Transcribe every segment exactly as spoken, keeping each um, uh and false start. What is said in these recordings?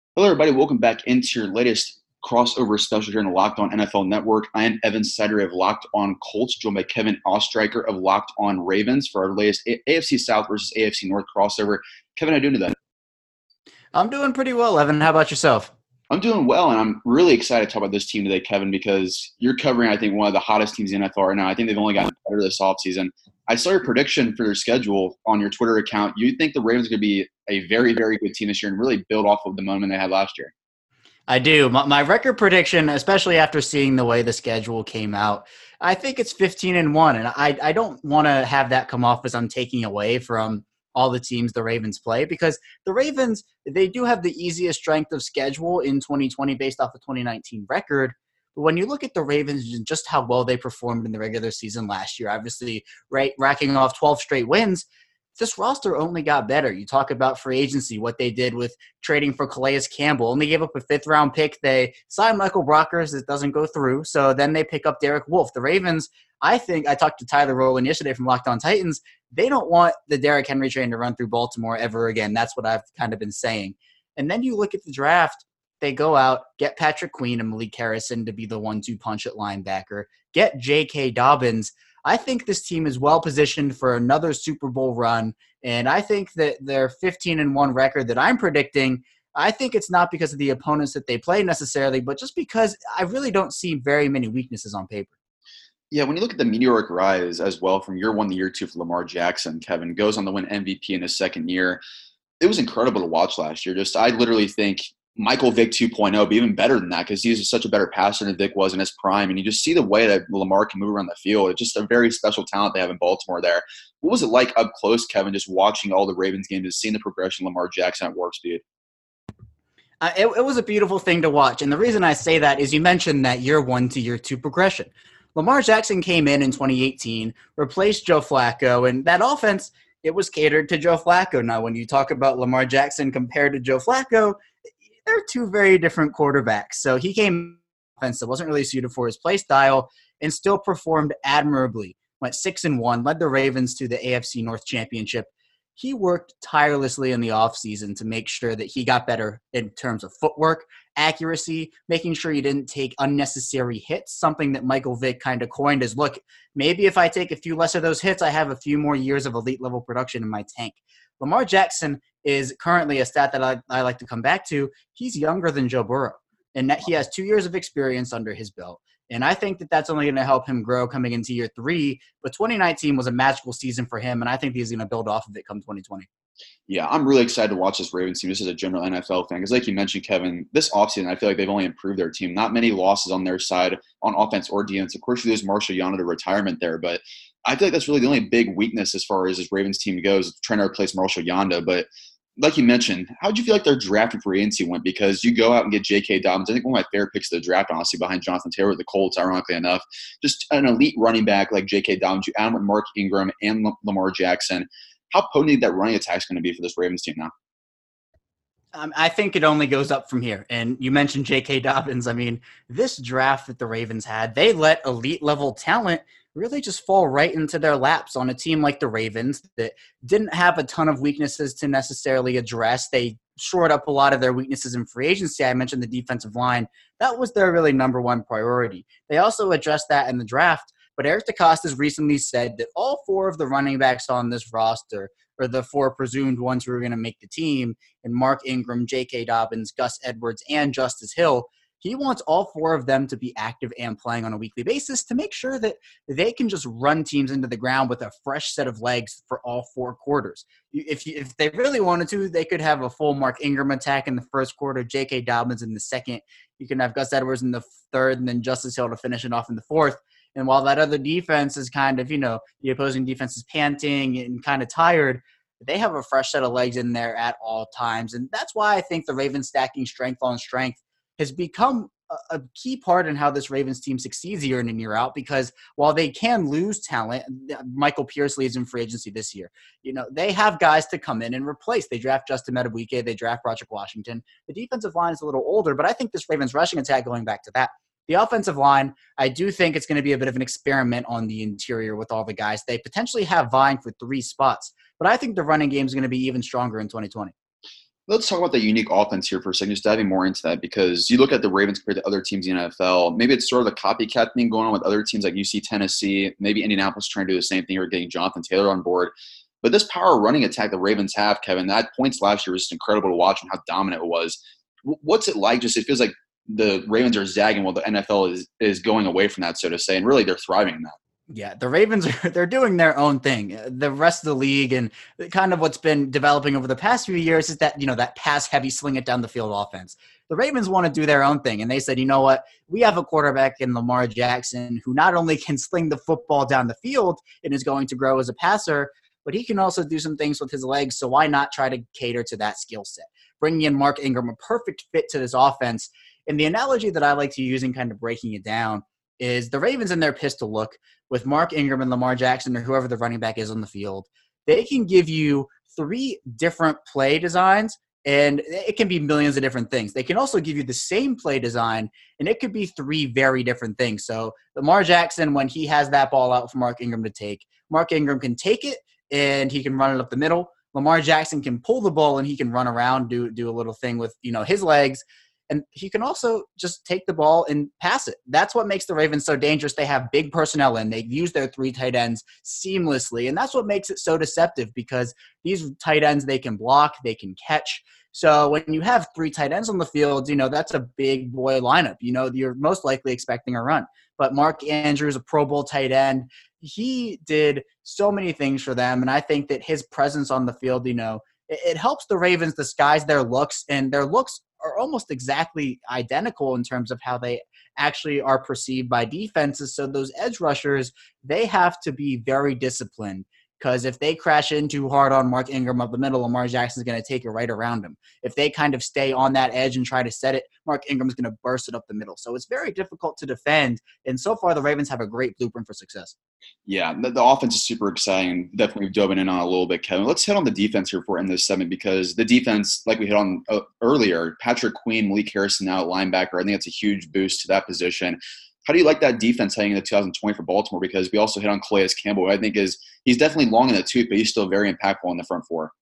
Hello, everybody. Welcome back into your latest crossover special here in the Locked On N F L Network. I am Evan Sider of Locked On Colts, joined by Kevin Ostreicher of Locked On Ravens for our latest A F C South versus A F C North crossover. Kevin, how are you doing today? I'm doing pretty well, Evan. How about yourself? I'm doing well, and I'm really excited to talk about this team today, Kevin, because you're covering, I think, one of the hottest teams in the N F L right now. I think they've only gotten better this offseason. I saw your prediction for their schedule on your Twitter account. You think the Ravens are going to be a very, very good team this year and really build off of the moment they had last year? I do. My, my record prediction, especially after seeing the way the schedule came out, I think it's fifteen and one. And I, I don't want to have that come off as I'm taking away from all the teams the Ravens play, because the Ravens, they do have the easiest strength of schedule in twenty twenty based off the twenty nineteen record. But when you look at the Ravens and just how well they performed in the regular season last year, obviously right, racking off twelve straight wins, this roster only got better. You talk about free agency, what they did with trading for Calais Campbell. Only gave up a fifth-round pick. They signed Michael Brockers. It doesn't go through. So then they pick up Derek Wolfe. The Ravens, I think, I talked to Tyler Rowland yesterday from Locked On Titans. They don't want the Derrick Henry train to run through Baltimore ever again. That's what I've kind of been saying. And then you look at the draft. They go out, get Patrick Queen and Malik Harrison to be the one two punch at linebacker, get J K. Dobbins. I think this team is well positioned for another Super Bowl run, and I think that their fifteen and one record that I'm predicting, I think it's not because of the opponents that they play necessarily, but just because I really don't see very many weaknesses on paper. Yeah, when you look at the meteoric rise as well from year one to year two for Lamar Jackson, Kevin goes on to win M V P in his second year. It was incredible to watch last year. Just I literally think Michael Vick 2.0, but even better than that because he's such a better passer than Vick was in his prime. And you just see the way that Lamar can move around the field. It's just a very special talent they have in Baltimore there. What was it like up close, Kevin, just watching all the Ravens games and seeing the progression of Lamar Jackson at warp speed? Uh, it, it was a beautiful thing to watch. And the reason I say that is you mentioned that year one to year two progression. Lamar Jackson came in in twenty eighteen, replaced Joe Flacco, and that offense, it was catered to Joe Flacco. Now, when you talk about Lamar Jackson compared to Joe Flacco, they're two very different quarterbacks. So he came offense that wasn't really suited for his play style and still performed admirably. Went six and one, led the Ravens to the A F C North Championship. He worked tirelessly in the offseason to make sure that he got better in terms of footwork, accuracy, making sure he didn't take unnecessary hits, something that Michael Vick kind of coined as, look, maybe if I take a few less of those hits, I have a few more years of elite level production in my tank. Lamar Jackson is currently a stat that I, I like to come back to. He's younger than Joe Burrow, and that he has two years of experience under his belt. And I think that that's only going to help him grow coming into year three. But twenty nineteen was a magical season for him, and I think he's going to build off of it come twenty twenty. Yeah, I'm really excited to watch this Ravens team just as a general N F L fan. Because like you mentioned, Kevin, this offseason, I feel like they've only improved their team. Not many losses on their side on offense or defense. Of course, you lose Marshall Yanda to retirement there. But I feel like that's really the only big weakness as far as this Ravens team goes, trying to replace Marshall Yanda. But like you mentioned, how did you feel like their draft and free agency went? Because you go out and get J K. Dobbins. I think one of my favorite picks of the draft, honestly, behind Jonathan Taylor with the Colts, ironically enough. Just an elite running back like J K. Dobbins. You add him with Mark Ingram and Lamar Jackson. How potent that running attack is going to be for this Ravens team now? Um, I think it only goes up from here. And you mentioned J K. Dobbins. I mean, this draft that the Ravens had, they let elite level talent really just fall right into their laps on a team like the Ravens that didn't have a ton of weaknesses to necessarily address. They shored up a lot of their weaknesses in free agency. I mentioned the defensive line. That was their really number one priority. They also addressed that in the draft. But Eric DeCosta recently said that all four of the running backs on this roster are the four presumed ones who are going to make the team, and Mark Ingram, J K. Dobbins, Gus Edwards, and Justice Hill. He wants all four of them to be active and playing on a weekly basis to make sure that they can just run teams into the ground with a fresh set of legs for all four quarters. If you, if they really wanted to, they could have a full Mark Ingram attack in the first quarter, J K. Dobbins in the second. You can have Gus Edwards in the third, and then Justice Hill to finish it off in the fourth. And while that other defense is kind of, you know, the opposing defense is panting and kind of tired, they have a fresh set of legs in there at all times. And that's why I think the Ravens stacking strength on strength has become a, a key part in how this Ravens team succeeds year in and year out, because while they can lose talent, Michael Pierce leaves in free agency this year. You know, they have guys to come in and replace. They draft Justin Madubuike. They draft Broderick Washington. The defensive line is a little older, but I think this Ravens rushing attack, going back to that, the offensive line, I do think it's going to be a bit of an experiment on the interior with all the guys. They potentially have vying for three spots, but I think the running game is going to be even stronger in twenty twenty. Let's talk about the unique offense here for a second, just diving more into that, because you look at the Ravens compared to other teams in the N F L. Maybe it's sort of a copycat thing going on with other teams like U C, Tennessee, maybe Indianapolis trying to do the same thing or getting Jonathan Taylor on board. But this power running attack the Ravens have, Kevin, that points last year was just incredible to watch and how dominant it was. What's it like? Just it feels like the Ravens are zagging while the N F L is is going away from that, so to say, and really they're thriving in that. Yeah, the Ravens are they're doing their own thing. The rest of the league and kind of what's been developing over the past few years is that, you know, that pass heavy, sling it down the field offense. The Ravens want to do their own thing. And they said, you know what? We have a quarterback in Lamar Jackson who not only can sling the football down the field and is going to grow as a passer, but he can also do some things with his legs. So why not try to cater to that skill set? Bringing in Mark Ingram, a perfect fit to this offense. And the analogy that I like to use in kind of breaking it down is the Ravens in their pistol look with Mark Ingram and Lamar Jackson or whoever the running back is on the field. They can give you three different play designs, and it can be millions of different things. They can also give you the same play design, and it could be three very different things. So Lamar Jackson, when he has that ball out for Mark Ingram to take, Mark Ingram can take it, and he can run it up the middle. Lamar Jackson can pull the ball, and he can run around, do do a little thing with, you know, his legs. And he can also just take the ball and pass it. That's what makes the Ravens so dangerous. They have big personnel in. They use their three tight ends seamlessly. And that's what makes it so deceptive, because these tight ends, they can block, they can catch. So when you have three tight ends on the field, you know, that's a big boy lineup. You know, you're most likely expecting a run. But Mark Andrews, a Pro Bowl tight end, he did so many things for them. And I think that his presence on the field, you know, it, it helps the Ravens disguise their looks, and their looks are almost exactly identical in terms of how they actually are perceived by defenses. So those edge rushers, they have to be very disciplined, because if they crash in too hard on Mark Ingram up the middle, Lamar Jackson's going to take it right around him. If they kind of stay on that edge and try to set it, Mark Ingram's going to burst it up the middle. So it's very difficult to defend. And so far, the Ravens have a great blueprint for success. Yeah, the, the offense is super exciting. Definitely dove in on a little bit, Kevin. Let's hit on the defense here for in this segment, because the defense, like we hit on uh, earlier, Patrick Queen, Malik Harrison now at linebacker, I think that's a huge boost to that position. How do you like that defense heading into two thousand twenty for Baltimore? Because we also hit on Calais Campbell, who I think is he's definitely long in the tooth, but he's still very impactful in the front four.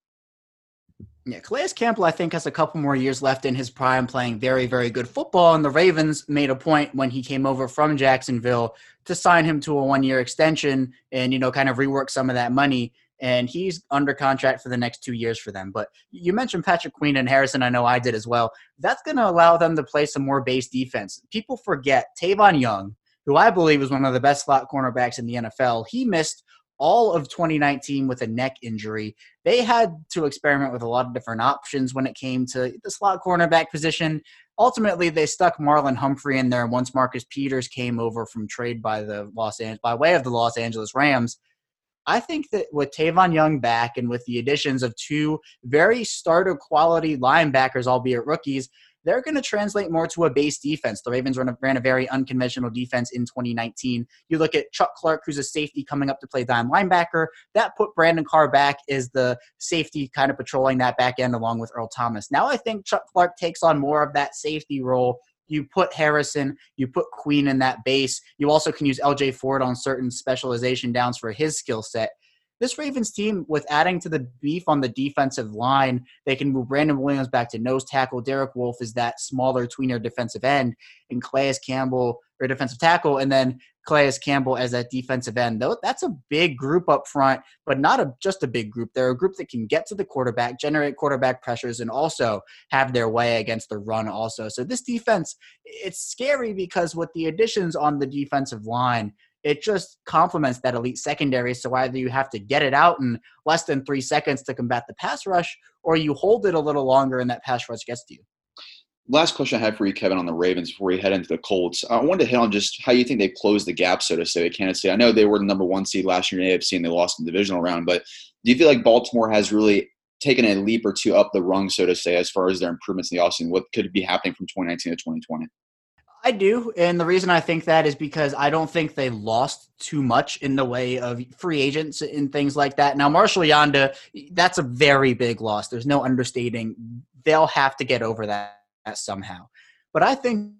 Yeah, Calais Campbell, I think, has a couple more years left in his prime playing very, very good football. And the Ravens made a point when he came over from Jacksonville to sign him to a one-year extension and, you know, kind of rework some of that money. And he's under contract for the next two years for them. But you mentioned Patrick Queen and Harrison. I know I did as well. That's going to allow them to play some more base defense. People forget Tavon Young, who I believe is one of the best slot cornerbacks in the N F L. He missed all of twenty nineteen with a neck injury. They had to experiment with a lot of different options when it came to the slot cornerback position. Ultimately, they stuck Marlon Humphrey in there once Marcus Peters came over from trade by the Los Angeles, by way of the Los Angeles Rams. I think that with Tavon Young back and with the additions of two very starter quality linebackers, albeit rookies, they're going to translate more to a base defense. The Ravens ran a, ran a very unconventional defense in twenty nineteen. You look at Chuck Clark, who's a safety coming up to play dime linebacker. That put Brandon Carr back as the safety kind of patrolling that back end along with Earl Thomas. Now I think Chuck Clark takes on more of that safety role. You put Harrison, you put Queen in that base. You also can use L J Ford on certain specialization downs for his skill set. This Ravens team, with adding to the beef on the defensive line, they can move Brandon Williams back to nose tackle. Derek Wolfe is that smaller tweener defensive end, and Calais Campbell, or defensive tackle, and then Calais Campbell as that defensive end. Though that's a big group up front, but not a, just a big group. They're a group that can get to the quarterback, generate quarterback pressures, and also have their way against the run also. So this defense, it's scary because with the additions on the defensive line, it just complements that elite secondary. So either you have to get it out in less than three seconds to combat the pass rush, or you hold it a little longer and that pass rush gets to you. Last question I had for you, Kevin, on the Ravens before we head into the Colts. I wanted to hit on just how you think they closed the gap, so to say, with Kansas City. I know they were the number one seed last year in A F C and they lost in the divisional round, but do you feel like Baltimore has really taken a leap or two up the rung, so to say, as far as their improvements in the offseason? What could be happening from twenty nineteen to twenty twenty? I do, and the reason I think that is because I don't think they lost too much in the way of free agents and things like that. Now, Marshall Yanda, that's a very big loss. There's no understating. They'll have to get over that somehow. But I think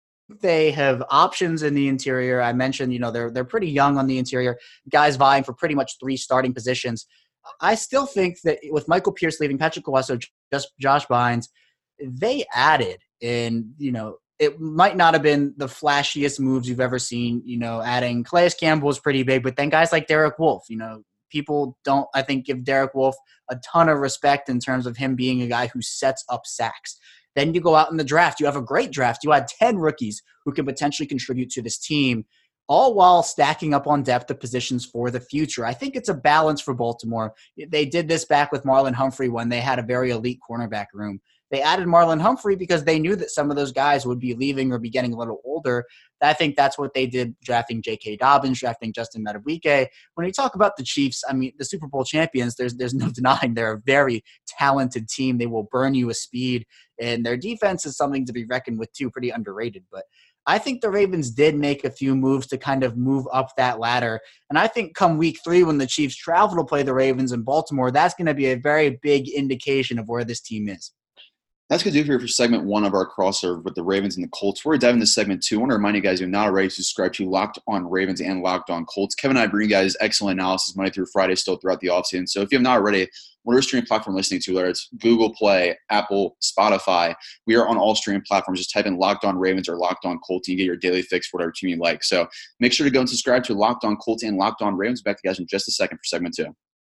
they have options in the interior. I mentioned, you know, they're they're pretty young on the interior, guys vying for pretty much three starting positions. I still think that with Michael Pierce leaving, Patrick Caruso just Josh Bynes. They added, and, you know, it might not have been the flashiest moves you've ever seen. You know, adding Calais Campbell was pretty big, but then guys like Derek Wolfe, you know, people don't, I think, give Derek Wolfe a ton of respect in terms of him being a guy who sets up sacks. Then you go out in the draft. You have a great draft. You had ten rookies who can potentially contribute to this team, all while stacking up on depth of positions for the future. I think it's a balance for Baltimore. They did this back with Marlon Humphrey when they had a very elite cornerback room. They added Marlon Humphrey because they knew that some of those guys would be leaving or be getting a little older. I think that's what they did, drafting J K. Dobbins, drafting Justin Madubuike. When you talk about the Chiefs, I mean, the Super Bowl champions, there's there's no denying they're a very talented team. They will burn you with speed, and their defense is something to be reckoned with too, pretty underrated. But I think the Ravens did make a few moves to kind of move up that ladder. And I think come week three, when the Chiefs travel to play the Ravens in Baltimore, that's going to be a very big indication of where this team is. That's going to do it here for segment one of our crossover with the Ravens and the Colts. Before we dive into segment two, I want to remind you guys, you're not already subscribed to Locked On Ravens and Locked On Colts. Kevin and I bring you guys excellent analysis Monday through Friday still throughout the offseason. So if you have not already, whatever streaming platform you're listening to, whether it's Google Play, Apple, Spotify, we are on all streaming platforms. Just type in Locked On Ravens or Locked On Colts and you get your daily fix for whatever team you like. So make sure to go and subscribe to Locked On Colts and Locked On Ravens. Back to you guys in just a second for segment two.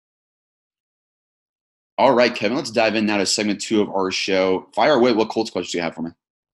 All right, Kevin, let's dive in now to segment two of our show. Fire away. What Colts questions do you have for me?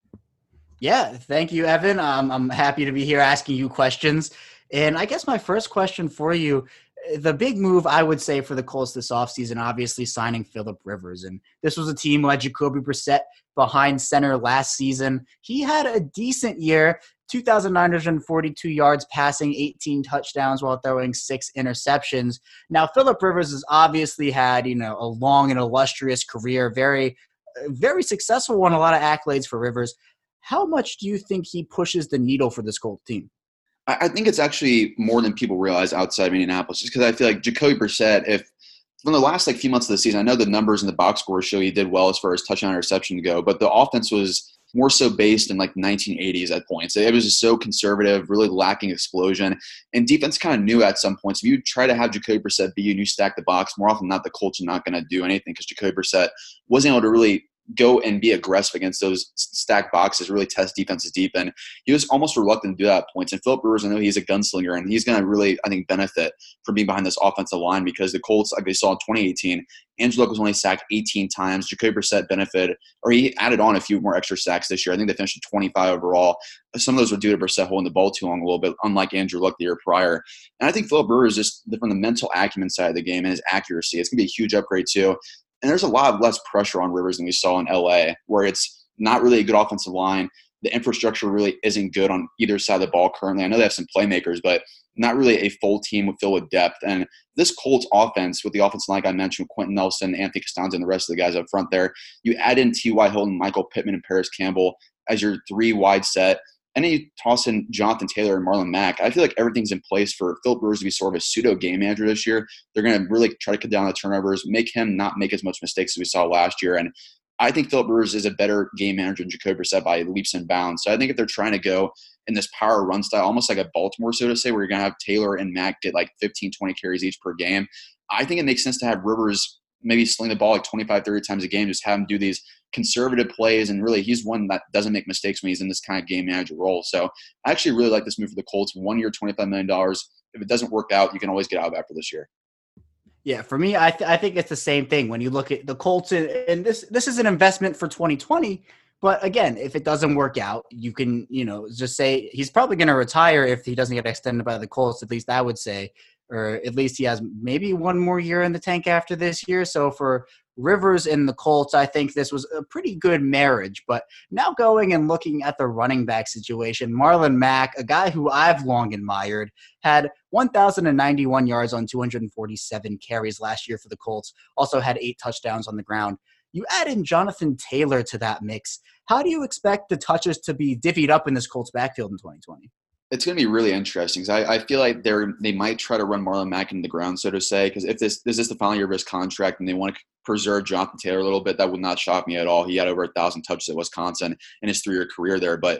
Yeah, thank you, Evan. Um, I'm happy to be here asking you questions. And I guess my first question for you, the big move I would say for the Colts this offseason, obviously signing Phillip Rivers. And this was a team who had Jacoby Brissett behind center last season. He had a decent year, two thousand nine hundred forty-two yards passing, eighteen touchdowns while throwing six interceptions. Now, Phillip Rivers has obviously had, you know, a long and illustrious career, very, very successful, won a lot of accolades for Rivers. How much do you think he pushes the needle for this Colts team? I think it's actually more than people realize outside of Indianapolis, just because I feel like Jacoby Brissett, if from the last like few months of the season, I know the numbers in the box score show he did well as far as touchdown interception go, but the offense was more so based in like nineteen eighties at points. It was just so conservative, really lacking explosion, and defense kind of knew at some points if you try to have Jacoby Brissett be and you stack the box, more often than not, the Colts are not going to do anything because Jacoby Brissett wasn't able to really go and be aggressive against those stacked boxes, really test defenses deep. And he was almost reluctant to do that at points. And Phillip Rivers, I know he's a gunslinger, and he's going to really, I think, benefit from being behind this offensive line because the Colts, like they saw in twenty eighteen, Andrew Luck was only sacked eighteen times. Jacoby Brissett benefited, or he added on a few more extra sacks this year. I think they finished at twenty-five overall. Some of those were due to Brissett holding the ball too long a little bit, unlike Andrew Luck the year prior. And I think Phillip Rivers, just from the mental acumen side of the game and his accuracy, it's going to be a huge upgrade too. And there's a lot less pressure on Rivers than we saw in L A, where it's not really a good offensive line. The infrastructure really isn't good on either side of the ball currently. I know they have some playmakers, but not really a full team filled with depth. And this Colts offense, with the offensive line I mentioned, Quentin Nelson, Anthony Costanza, and the rest of the guys up front there, you add in T Y. Hilton, Michael Pittman, and Paris Campbell as your three wide set. And then you toss in Jonathan Taylor and Marlon Mack. I feel like everything's in place for Phillip Rivers to be sort of a pseudo game manager this year. They're going to really try to cut down the turnovers, make him not make as much mistakes as we saw last year. And I think Phillip Rivers is a better game manager than Jacoby Brissett by leaps and bounds. So I think if they're trying to go in this power run style, almost like a Baltimore, so to say, where you're going to have Taylor and Mack get like fifteen, twenty carries each per game, I think it makes sense to have Rivers maybe sling the ball like twenty-five, thirty times a game, just have him do these conservative plays. And really, he's one that doesn't make mistakes when he's in this kind of game manager role. So I actually really like this move for the Colts. One year, twenty-five million dollars. If it doesn't work out, you can always get out of after this year. Yeah, for me, I th- I think it's the same thing. When you look at the Colts, and, and this this is an investment for twenty twenty. But again, if it doesn't work out, you can, you know, just say he's probably going to retire if he doesn't get extended by the Colts. At least I would say, or at least he has maybe one more year in the tank after this year. So for Rivers and the Colts, I think this was a pretty good marriage. But now going and looking at the running back situation, Marlon Mack, a guy who I've long admired, had one thousand ninety-one yards on two hundred forty-seven carries last year for the Colts, also had eight touchdowns on the ground. You add in Jonathan Taylor to that mix. How do you expect the touches to be divvied up in this Colts backfield in twenty twenty? It's going to be really interesting. I, I feel like they they might try to run Marlon Mack into the ground, so to say, because if this, this is the final year of his contract and they want to preserve Jonathan Taylor a little bit, that would not shock me at all. He had over a thousand touches at Wisconsin in his three-year career there. But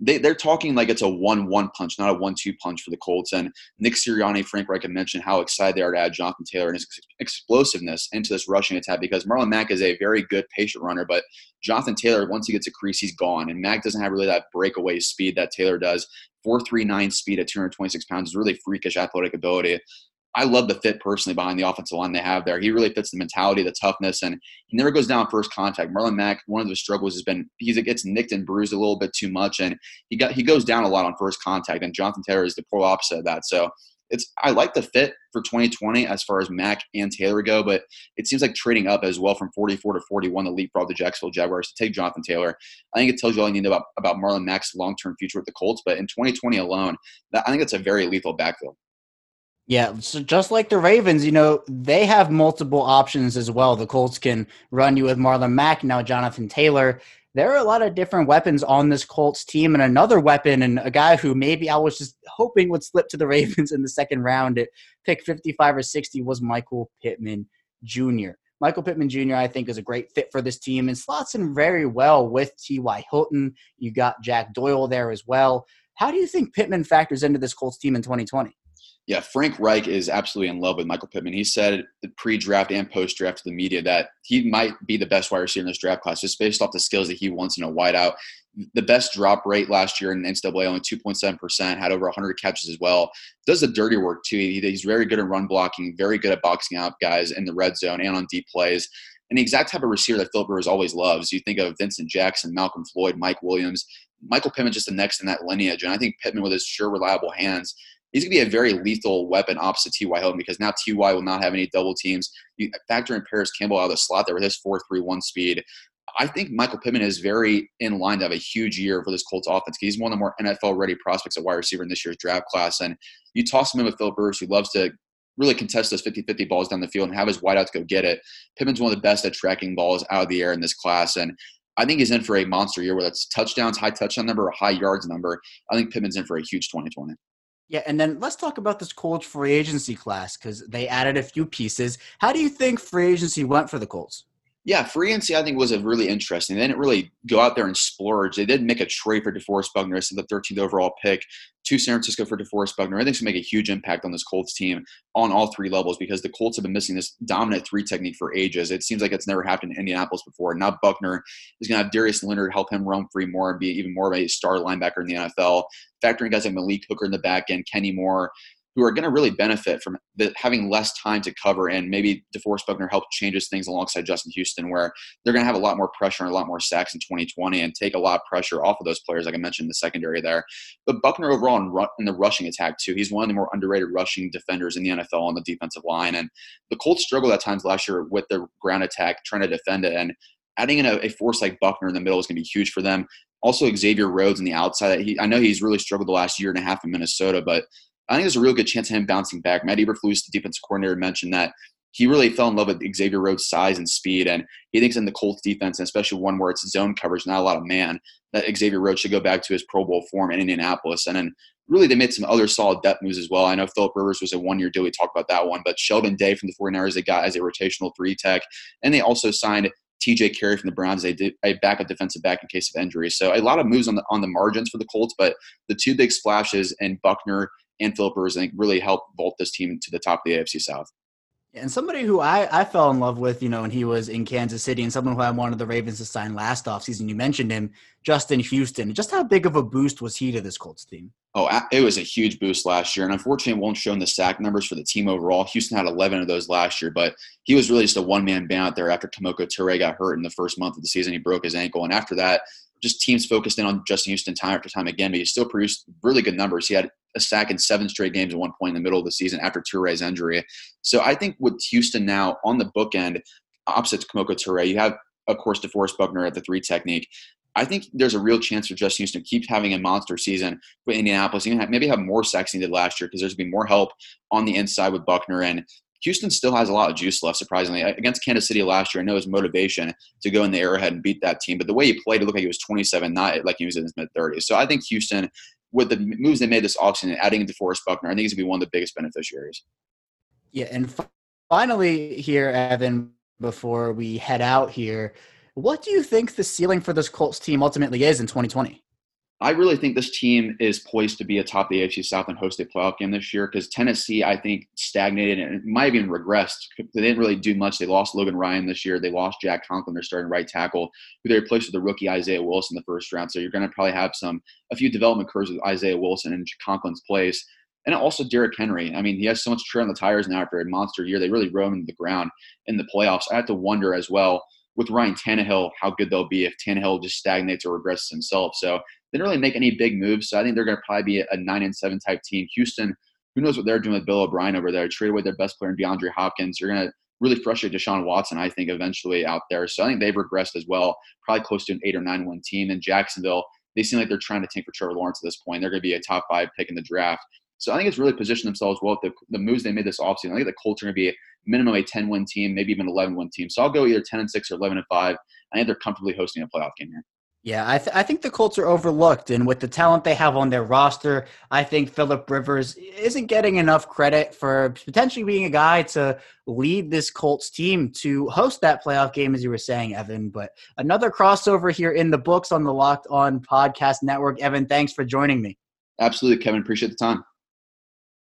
they, they're talking like it's a one one punch, not a one two punch for the Colts. And Nick Sirianni, Frank Reich have mentioned how excited they are to add Jonathan Taylor and his explosiveness into this rushing attack, because Marlon Mack is a very good patient runner, but Jonathan Taylor, once he gets a crease, he's gone. And Mack doesn't have really that breakaway speed that Taylor does. four three nine speed at two hundred twenty-six pounds is really freakish athletic ability. I love the fit personally behind the offensive line they have there. He really fits the mentality, the toughness, and he never goes down first contact. Marlon Mack, one of the struggles has been he gets nicked and bruised a little bit too much, and he got he goes down a lot on first contact. And Jonathan Taylor is the polar opposite of that. So it's I like the fit for twenty twenty as far as Mack and Taylor go, but it seems like trading up as well from forty-four to forty-one to leapfrog the Jacksonville Jaguars to take Jonathan Taylor. I think it tells you all you need about about Marlon Mack's long-term future with the Colts. But in twenty twenty alone, that, I think it's a very lethal backfield. Yeah, so just like the Ravens, you know, they have multiple options as well. The Colts can run you with Marlon Mack, now Jonathan Taylor. There are a lot of different weapons on this Colts team, and another weapon and a guy who maybe I was just hoping would slip to the Ravens in the second round at pick fifty-five or sixty was Michael Pittman Junior Michael Pittman Junior, I think, is a great fit for this team and slots in very well with T Y. Hilton. You got Jack Doyle there as well. How do you think Pittman factors into this Colts team in twenty twenty? Yeah, Frank Reich is absolutely in love with Michael Pittman. He said pre-draft and post-draft to the media that he might be the best wide receiver in this draft class just based off the skills that he wants in a wideout. The best drop rate last year in the N C double A, only two point seven percent, had over one hundred catches as well. Does the dirty work too. He, he's very good at run blocking, very good at boxing out guys in the red zone and on deep plays. And the exact type of receiver that Philip Rivers always loves. You think of Vincent Jackson, Malcolm Floyd, Mike Williams. Michael Pittman just the next in that lineage. And I think Pittman with his sure, reliable hands, he's going to be a very lethal weapon opposite T Y. Hilton, because now T Y will not have any double teams. You factor in Paris Campbell out of the slot there with his four three one speed. I think Michael Pittman is very in line to have a huge year for this Colts offense. He's one of the more N F L-ready prospects at wide receiver in this year's draft class. And you toss him in with Philip Rivers, who loves to really contest those fifty-fifty balls down the field and have his wideouts go get it. Pittman's one of the best at tracking balls out of the air in this class. And I think he's in for a monster year, whether it's touchdowns, high touchdown number, or high yards number. I think Pittman's in for a huge twenty twenty. Yeah, and then let's talk about this Colts free agency class because they added a few pieces. How do you think free agency went for the Colts? Yeah, free agency I think was a really interesting. They didn't really go out there and splurge. They did make a trade for DeForest Buckner, so the thirteenth overall pick to San Francisco for DeForest Buckner. I think it's going to make a huge impact on this Colts team on all three levels, because the Colts have been missing this dominant three technique for ages. It seems like it's never happened in Indianapolis before. Now Buckner is going to have Darius Leonard help him roam free more and be even more of a star linebacker in the N F L. Factoring guys like Malik Hooker in the back end, Kenny Moore, who are going to really benefit from the, having less time to cover, and maybe DeForest Buckner helps changes things alongside Justin Houston, where they're going to have a lot more pressure and a lot more sacks in twenty twenty and take a lot of pressure off of those players, like I mentioned in the secondary there. But Buckner overall in, ru- in the rushing attack too, he's one of the more underrated rushing defenders in the N F L on the defensive line. And the Colts struggled at times last year with the ground attack, trying to defend it. And adding in a, a force like Buckner in the middle is going to be huge for them. Also, Xavier Rhodes on the outside. He, I know he's really struggled the last year and a half in Minnesota, but I think there's a real good chance of him bouncing back. Matt Eberflus, the defensive coordinator, mentioned that he really fell in love with Xavier Rhodes' size and speed, and he thinks in the Colts defense, and especially one where it's zone coverage, not a lot of man, that Xavier Rhodes should go back to his Pro Bowl form in Indianapolis. And then really they made some other solid depth moves as well. I know Philip Rivers was a one-year deal. We talked about that one, but Sheldon Day from the 49ers they got as a rotational three tech, and they also signed T J Carey from the Browns, they did a backup defensive back in case of injury. So a lot of moves on the on the margins for the Colts, but the two big splashes in Buckner and Philip Rivers, I think, really helped vault this team to the top of the A F C South. And somebody who I, I fell in love with, you know, when he was in Kansas City, and someone who I wanted the Ravens to sign last offseason, you mentioned him, Justin Houston. Just how big of a boost was he to this Colts team? Oh, it was a huge boost last year. And unfortunately, it won't show in the sack numbers for the team overall. Houston had eleven of those last year, but he was really just a one-man band out there after Tomoko Toure got hurt in the first month of the season. He broke his ankle. And after that, just teams focused in on Justin Houston time after time again, but he still produced really good numbers. He had a sack in seven straight games at one point in the middle of the season after Toure's injury. So I think with Houston now on the bookend, opposite to Tomoko Toure, you have, of course, DeForest Buckner at the three technique. I think there's a real chance for Justin Houston to keep having a monster season with Indianapolis, even have, maybe have more sacks than he did last year, because there's going to be more help on the inside with Buckner. And Houston still has a lot of juice left, surprisingly. Against Kansas City last year, I know his motivation to go in the Arrowhead and beat that team, but the way he played, it looked like he was twenty-seven, not like he was in his mid-thirties. So I think Houston, with the moves they made this offseason, adding DeForest Buckner, I think he's going to be one of the biggest beneficiaries. Yeah, and f- finally here, Evan, before we head out here, what do you think the ceiling for this Colts team ultimately is in twenty twenty? I really think this team is poised to be atop the A F C South and host a playoff game this year because Tennessee, I think, stagnated and it might have even regressed. They didn't really do much. They lost Logan Ryan this year. They lost Jack Conklin, their starting right tackle, who they replaced with the rookie Isaiah Wilson in the first round. So you're going to probably have some a few development curves with Isaiah Wilson in Conklin's place. And also Derrick Henry. I mean, he has so much tread on the tires now after a monster year. They really rode him to the ground in the playoffs. I have to wonder as well with Ryan Tannehill how good they'll be if Tannehill just stagnates or regresses himself. So they didn't really make any big moves. So I think they're going to probably be a nine and seven type team. Houston, who knows what they're doing with Bill O'Brien over there? Trade away their best player in DeAndre Hopkins. You're going to really frustrate Deshaun Watson, I think, eventually out there. So I think they've regressed as well, probably close to an eight or nine win team. And Jacksonville, they seem like they're trying to tank for Trevor Lawrence at this point. They're going to be a top five pick in the draft. So I think it's really positioned themselves well with the, the moves they made this offseason. I think the Colts are going to be a minimum a ten win team, maybe even eleven win team. So I'll go either ten and six or eleven and five. I think they're comfortably hosting a playoff game here. Yeah, I, th- I think the Colts are overlooked, and with the talent they have on their roster, I think Phillip Rivers isn't getting enough credit for potentially being a guy to lead this Colts team to host that playoff game, as you were saying, Evan. But another crossover here in the books on the Locked On Podcast Network. Evan, thanks for joining me. Absolutely, Kevin. Appreciate the time.